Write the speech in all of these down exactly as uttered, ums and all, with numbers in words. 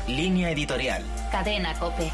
Línea editorial. Cadena COPE.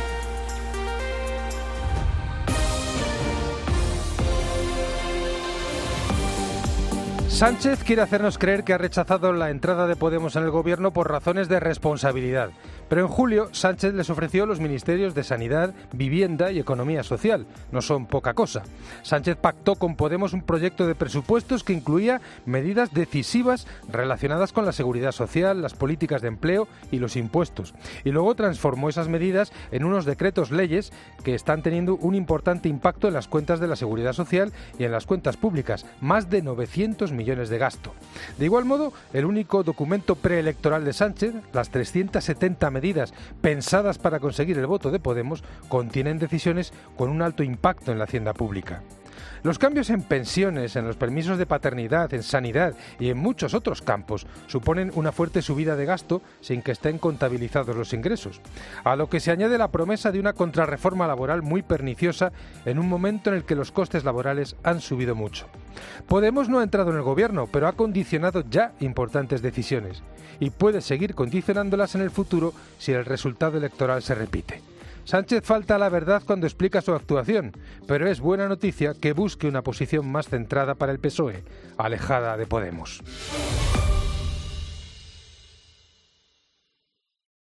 Sánchez quiere hacernos creer que ha rechazado la entrada de Podemos en el gobierno por razones de responsabilidad. Pero en julio Sánchez les ofreció los ministerios de Sanidad, Vivienda y Economía Social. No son poca cosa. Sánchez pactó con Podemos un proyecto de presupuestos que incluía medidas decisivas relacionadas con la seguridad social, las políticas de empleo y los impuestos. Y luego transformó esas medidas en unos decretos leyes que están teniendo un importante impacto en las cuentas de la seguridad social y en las cuentas públicas. Más de novecientos millones de gasto. De igual modo, el único documento preelectoral de Sánchez, las trescientas setenta medidas pensadas para conseguir el voto de Podemos, contienen decisiones con un alto impacto en la hacienda pública. Los cambios en pensiones, en los permisos de paternidad, en sanidad y en muchos otros campos suponen una fuerte subida de gasto sin que estén contabilizados los ingresos, a lo que se añade la promesa de una contrarreforma laboral muy perniciosa en un momento en el que los costes laborales han subido mucho. Podemos no ha entrado en el gobierno, pero ha condicionado ya importantes decisiones y puede seguir condicionándolas en el futuro si el resultado electoral se repite. Sánchez falta a la verdad cuando explica su actuación, pero es buena noticia que busque una posición más centrada para el P S O E, alejada de Podemos.